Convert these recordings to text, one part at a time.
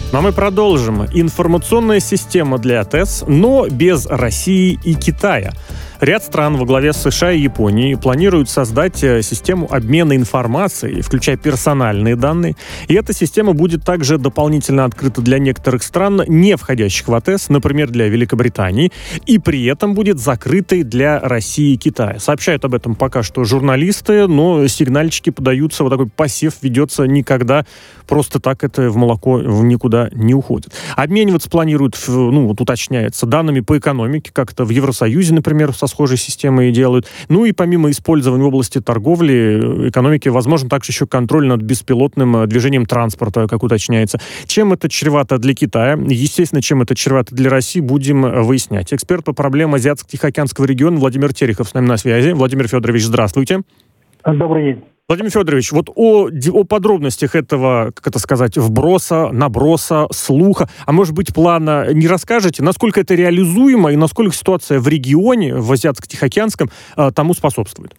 А мы продолжим. Информационная система для ТЭС, но без России и Китая. Ряд стран во главе с США и Японией планируют создать систему обмена информацией, включая персональные данные. И эта система будет также дополнительно открыта для некоторых стран, не входящих в АТЭС, например, для Великобритании, и при этом будет закрытой для России и Китая. Сообщают об этом пока что журналисты, но сигнальчики подаются, вот такой посев ведется никогда, просто так это в молоко никуда не уходит. Обмениваться планируют, уточняется, данными по экономике, как это в Евросоюзе, например, со схожей системой делают. Ну и помимо использования в области торговли, экономики, возможно, также еще контроль над беспилотным движением транспорта, как уточняется. Чем это чревато для Китая? Естественно, чем это чревато для России, будем выяснять. Эксперт по проблемам Азиатско-Тихоокеанского региона Владимир Терехов с нами на связи. Владимир Федорович, здравствуйте. Добрый день. Владимир Федорович, вот о подробностях этого, вброса, наброса, слуха, а может быть, плана не расскажете? Насколько это реализуемо и насколько ситуация в регионе, в Азиатско-Тихоокеанском, тому способствует?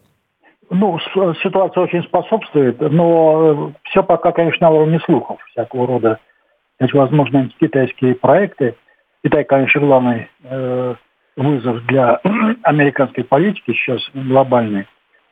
Ситуация очень способствует, но все пока, конечно, на уровне слухов всякого рода. Возможно, антикитайские проекты. Китай, конечно, главный вызов для американской политики сейчас глобальный.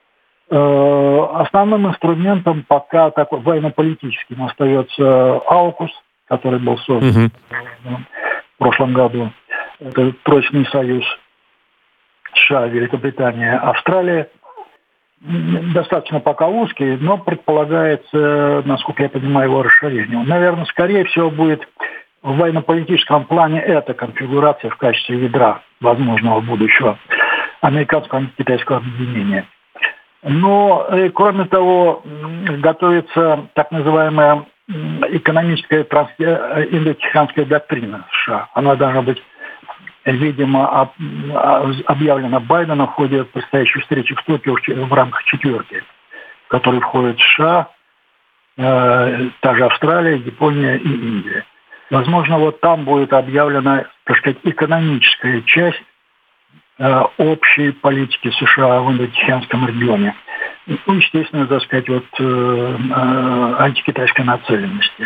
Основным инструментом пока такой военно-политическим остается AUKUS, который был создан в прошлом году. Это Тройственный союз США, Великобритания, Австралия. Достаточно пока узкий, но предполагается, насколько я понимаю, его расширение. Наверное, скорее всего, будет в военно-политическом плане эта конфигурация в качестве ядра возможного будущего американского антикитайского объединения. Но, кроме того, готовится так называемая экономическая индотихоокеанская доктрина США. Она должна быть, видимо, объявлена Байденом в ходе предстоящей встречи в Токио в рамках четверки, в которой входят США, та же Австралия, Япония и Индия. Возможно, вот там будет объявлена, так сказать, экономическая часть общей политики США в Индотихоокеанском регионе. Естественно, так сказать, антикитайской нацеленности.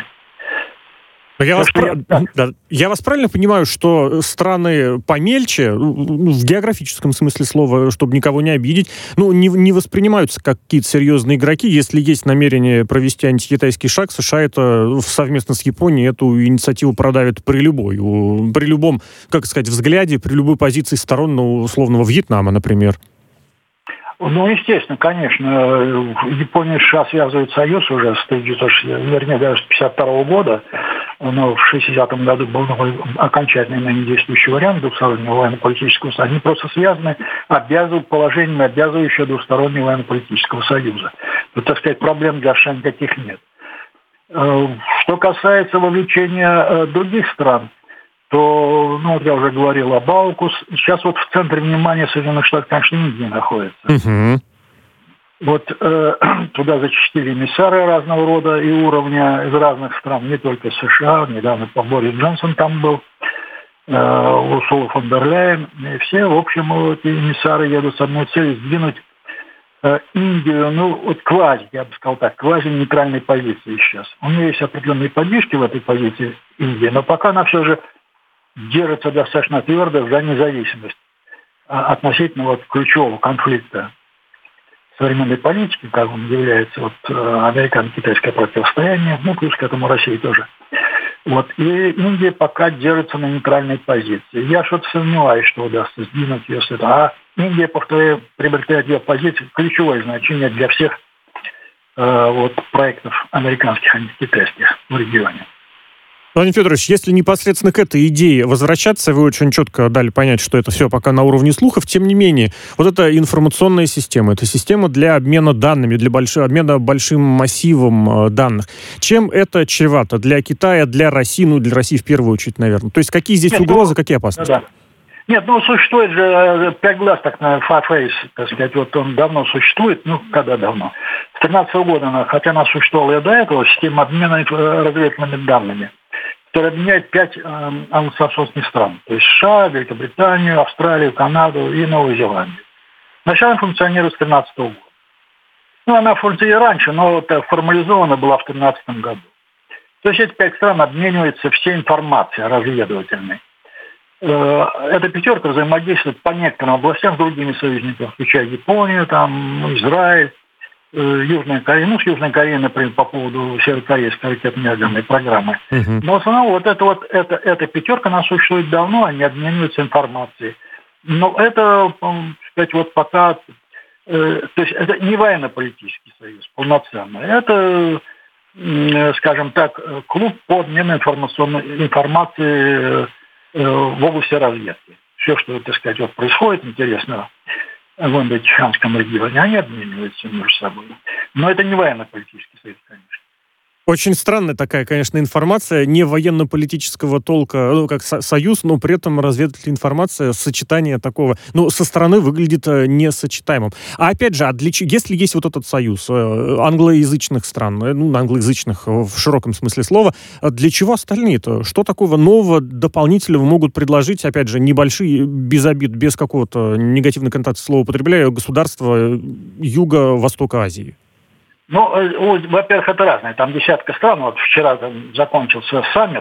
Я вас правильно понимаю, что страны помельче, в географическом смысле слова, чтобы никого не обидеть, не воспринимаются как какие-то серьезные игроки. Если есть намерение провести антикитайский шаг, США это совместно с Японией эту инициативу продавит при любом, взгляде, при любой позиции сторон, условного Вьетнама, например. Естественно, конечно. Япония и США связывают союз уже с 1952 года. Но в 60-м году был новый окончательный ныне действующий вариант двустороннего военно-политического союза. Они просто связаны положениями, обязывающие двустороннего военно-политического союза. Тут, так сказать, проблем для США никаких нет. Что касается вовлечения других стран, то, я уже говорил об AUKUS. Сейчас в центре внимания Соединенных Штатов, конечно, Индия находится. Туда зачастили эмиссары разного рода и уровня из разных стран, не только США. Недавно Борис Джонсон там был, Урсула фон дер Ляйен. И все, в общем, эти эмиссары едут с одной целью сдвинуть Индию, квази, я бы сказал так, квази-нейтральной позиции сейчас. У нее есть определенные подвижки в этой позиции Индии, но пока она все же держится достаточно твердо за независимость относительно ключевого конфликта современной политики, как он является американо-китайское противостояние, плюс к этому Россия тоже. И Индия пока держится на нейтральной позиции. Я что-то сомневаюсь, что удастся сдвинуть ее с этого. А Индия, повторяю, приобретает ее позицию ключевое значение для всех проектов американских антикитайских в регионе. Владимир Федорович, если непосредственно к этой идее возвращаться, вы очень четко дали понять, что это все пока на уровне слухов, тем не менее, эта информационная система, это система для обмена данными, для обмена большим массивом данных. Чем это чревато для Китая, для России, для России в первую очередь, наверное? То есть какие здесь угрозы, какие опасности? Да. Нет, существует же 5 глаз, так называемый FAFACE, так сказать, он давно существует, когда давно? С 2013 года, хотя она существовала и до этого, система обмена разведывательными данными, которая объединяет 5 англосаксонских стран. То есть США, Великобританию, Австралию, Канаду и Новую Зеландию. Вначале она функционирует с 2013 года. Она функционирует раньше, но формализована была в 2013 году. То есть эти 5 стран обмениваются всей информацией разведывательной. Эта пятерка взаимодействует по некоторым областям с другими союзниками, включая Японию, Израиль, Южная Корея. С Южной Кореей, например, по поводу северокорейской ракетно-ядерной программы. Но в основном эта пятерка, она существует давно, они обмениваются информацией. Но это, сказать, пока... То есть это не военно-политический союз полноценный. Это, скажем так, клуб по обмену информации в области разведки. Все, что, так сказать, происходит интересного в Индо-Тихоокеанском регионе, они обмениваются между собой. Но это не военно-политический союз, конечно. Очень странная такая, конечно, информация, не военно-политического толка, как союз, но при этом разведывательная информация, сочетание такого, со стороны выглядит несочетаемым. А опять же, если есть вот этот союз англоязычных стран, англоязычных в широком смысле слова, для чего остальные-то? Что такого нового, дополнительного могут предложить, опять же, небольшие, без обид, без какого-то негативной коннотации слова употребляя, государства Юго-Востока Азии? Во-первых, это разные. Там десятка стран. Вот вчера закончился саммит,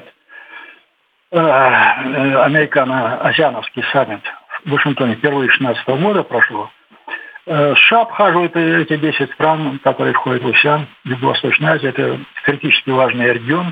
американо-азиановский саммит в Вашингтоне. Впервые 2016 года прошло. США обхаживают эти 10 стран, которые входят в АСЕАН, Юго-Восточная Азия. Это критически важный регион.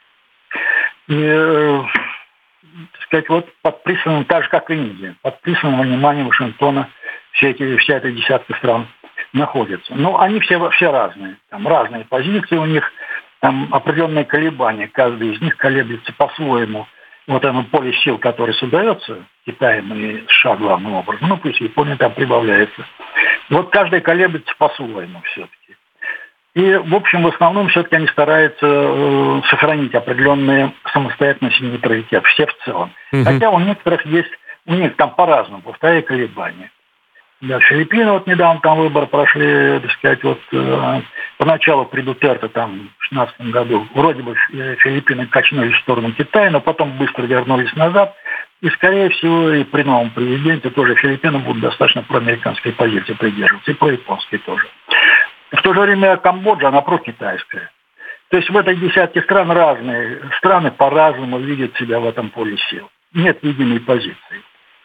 И, так сказать, под пристальным, так же, как и Индия, под пристальным вниманием Вашингтона вся эта десятка стран находятся. Они все разные. Там разные позиции у них, там определенные колебания. Каждый из них колеблется по-своему. Вот оно поле сил, которое создается Китаем и США главным образом. Пусть Япония там прибавляется. Вот каждый колеблется по-своему все-таки. И, в общем, в основном все-таки они стараются сохранить определенные самостоятельность и нейтралитет. Все в целом. Хотя у некоторых есть, у них там по-разному, повторяю, колебания. Да, Филиппины недавно там выборы прошли, так сказать, поначалу при Дутерте там в 2016 году вроде бы Филиппины качнулись в сторону Китая, но потом быстро вернулись назад. И, скорее всего, и при новом президенте тоже Филиппины будут достаточно проамериканской позиции придерживаться, и про-японской тоже. В то же время Камбоджа, она прокитайская. То есть в этой десятке стран разные страны по-разному видят себя в этом поле сил. Нет единой позиции.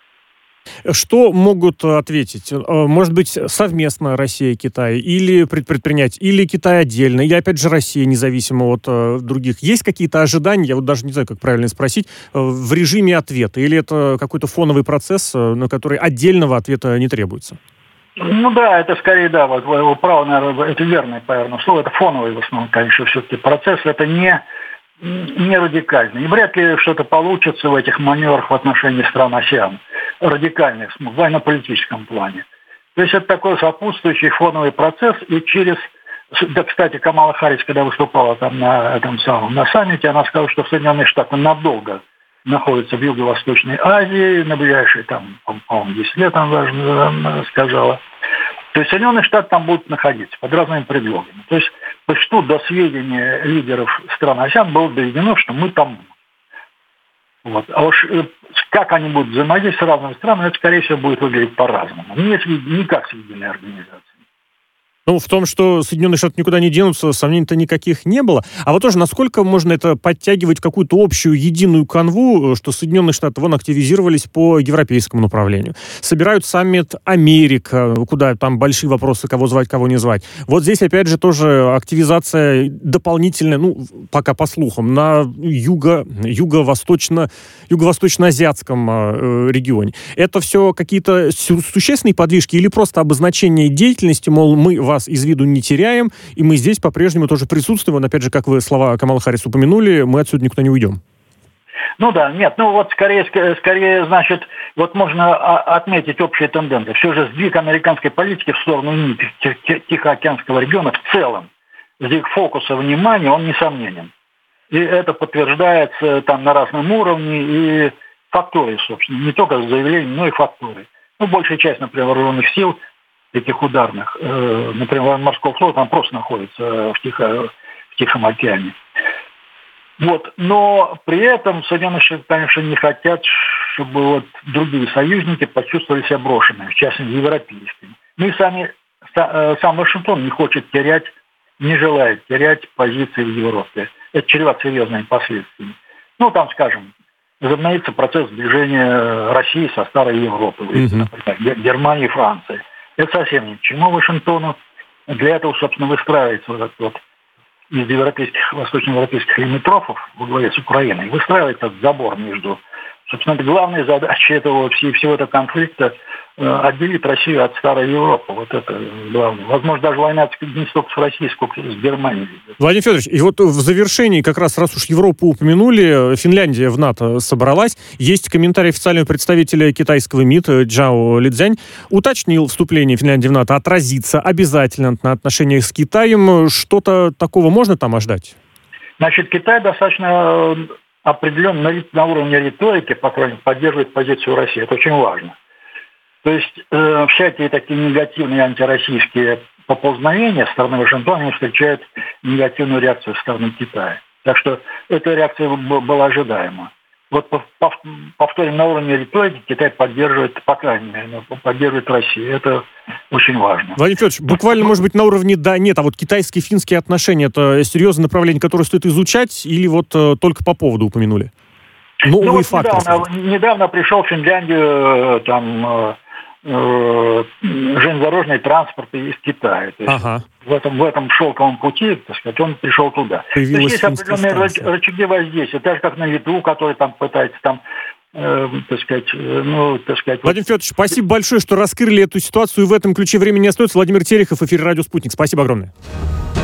Что могут ответить? Может быть, совместно Россия и Китай, или предпринять, или Китай отдельно, или, опять же, Россия независимо от других? Есть какие-то ожидания, я даже не знаю, как правильно спросить, в режиме ответа? Или это какой-то фоновый процесс, на который отдельного ответа не требуется? Это скорее, вы правы, наверное, это верное, наверное, слово. Это фоновый в основном, конечно, все-таки процесс. Это не радикальный. И вряд ли что-то получится в этих маневрах в отношении стран АСЕАН. Радикальных, в военно-политическом плане. То есть это такой сопутствующий фоновый процесс. И кстати, Камала Харрис, когда выступала там на саммите, она сказала, что Соединенные Штаты надолго находятся в Юго-Восточной Азии, на ближайшие, по-моему, 10 лет, она сказала. То есть Соединенные Штаты там будут находиться под разными предлогами. То есть до сведения лидеров стран АСЕАН было доведено, что мы там будем. А уж как они будут взаимодействовать с разными странами, это, скорее всего, будет выглядеть по-разному. Не как с единой организацией. В том, что Соединенные Штаты никуда не денутся, сомнений-то никаких не было. А вот тоже, насколько можно это подтягивать в какую-то общую, единую канву, что Соединенные Штаты активизировались по европейскому направлению. Собирают саммит Америка, куда там большие вопросы, кого звать, кого не звать. Вот здесь, опять же, тоже активизация дополнительная, пока по слухам, на юго-восточно-азиатском регионе. Это все какие-то существенные подвижки или просто обозначение деятельности, мол, мы вас из виду не теряем, и мы здесь по-прежнему тоже присутствуем. Опять же, как вы слова Камалы Харрис упомянули, мы отсюда никуда не уйдем. Скорее, значит, можно отметить общие тенденции. Все же сдвиг американской политики в сторону Тихоокеанского региона в целом, сдвиг фокуса внимания, он несомненен. И это подтверждается там на разном уровне и фактурой, собственно, не только заявлением, но и фактурой. Большая часть, например, вооруженных сил этих ударных, например, морского флота, там просто находится в Тихом океане. Но при этом Соединенные Штаты, конечно, не хотят, чтобы другие союзники почувствовали себя брошенными, в частности, европейскими. Сам Вашингтон не желает терять позиции в Европе. это чревато серьезными последствиями. Ну, там, скажем, возобновится процесс сближения России со старой Европой, например, Германии и Франции. Это совсем ни к чему Вашингтону. Для этого, собственно, выстраивается вот этот вот из европейских, восточноевропейских лимитрофов во главе с Украиной, выстраивается этот забор между... Собственно, это главная задача всего этого конфликта – отделить Россию от старой Европы. Вот это главное. Возможно, даже война не столько с Россией, сколько с Германией. Владимир Федорович, и вот в завершении, как раз уж Европу упомянули, Финляндия в НАТО собралась. Есть комментарий официального представителя китайского МИД Джао Лидзянь. Уточнил, вступление Финляндии в НАТО отразится обязательно на отношениях с Китаем. Что-то такого можно там ожидать? Значит, Китай достаточно определенно на уровне риторики, по крайней мере, поддерживает позицию России. Это очень важно. То есть всякие такие негативные антироссийские поползновения со стороны Вашингтона встречают негативную реакцию со стороны Китая. Так что эта реакция была ожидаема. Вот повторим, на уровне риторики Китай поддерживает, по крайней мере, поддерживает Россию. Это очень важно. Владимир Федорович, буквально, может быть, на уровне да-нет, а вот китайско-финские отношения – это серьезное направление, которое стоит изучать, или вот только по поводу упомянули? Новый фактор. Недавно пришел в Финляндию железнодорожный транспорт из Китая. То есть в этом шелковом пути, так сказать, он пришел туда. То есть есть определенные рычаги воздействия, так же как на Литву, который там пытается так сказать. Владимир Федорович, спасибо большое, что раскрыли эту ситуацию. В этом ключе времени не остается. Владимир Терехов, эфир «Радио Спутник». Спасибо огромное.